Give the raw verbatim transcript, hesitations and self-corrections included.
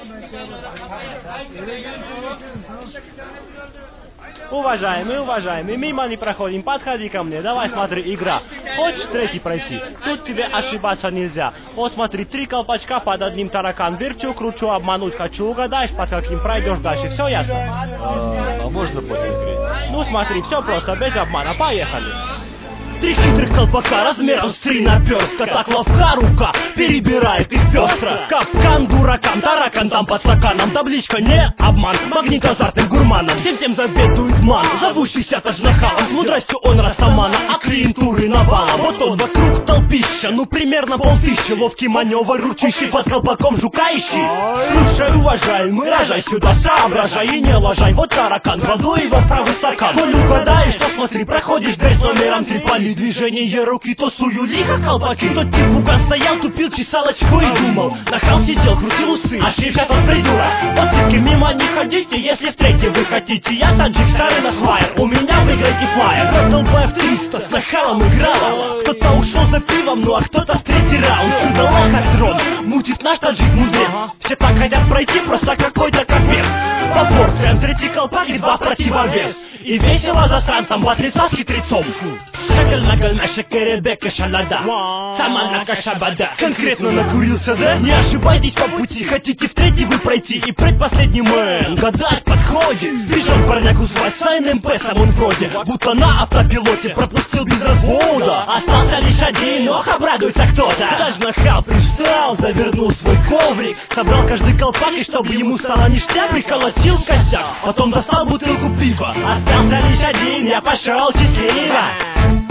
Уважаемый, уважаемый, мимо не проходим, подходи ко мне, давай смотри, игра. Хочешь третий пройти? Тут тебе ошибаться нельзя. Вот смотри, три колпачка под одним таракан. Верчу, кручу, обмануть хочу, угадаешь, под каким пройдешь дальше. Все ясно? А, а можно поконкретнее? Ну смотри, все просто, без обмана, поехали. Три хитрых колпака размером с три наперстка. Так ловка рука перебирает их пестро. Капкан дуракам, таракан там под стаканом. Табличка не обман, магнит азартным гурманом. Всем тем заведует ман, зовущийся тажнахалом. С мудростью он растамана, а клиентуры навалом. Вот он вокруг толпища, ну примерно полтыщи. Ловкий маневр, ручищий под колпаком жука ищи. Слушай, уважаемый, рожай сюда, соображай и не ложай. Вот таракан, кладу его в правый стакан. Коль угадаешь, то смотри, проходишь дверь с номером три. Поли движение руки, то сую лика колпаки. Тот тип буган стоял, тупил, чесал очко и думал. Нахал сидел, крутил усы, ошибся тот придурок. Вот цыпки мимо не ходите, если в третий вы хотите. Я таджик, старый насвайер, у меня в игроке флайер. Battle би эф триста с нахалом играла. Кто-то ушел за пивом, ну а кто-то в третий раунд. Чудо лока трон, мутит наш таджик мудрец. Все так хотят пройти, просто какой-то капец. По порциям третий колпак и два противовес. И весело засранцам, два лица с хитрецом. Шакаль-накаль, шакеребека, шалада. Саманака, шабада. Конкретно накурился, да? Не ошибайтесь по пути, хотите в третий вы пройти. И предпоследний мэн, гадать подходит. Бежал парняку звать, с АНМП сам он вроде. Будто на автопилоте пропустил без развода. Остался лишь один, ох, обрадуется кто-то. Даже нахал привстал, завернул свой коврик. Собрал каждый колпак, и чтобы ему стало ништяк, приколотил косяк. Потом достал бутылку пива. Остался лишь один, я пошел счастливо.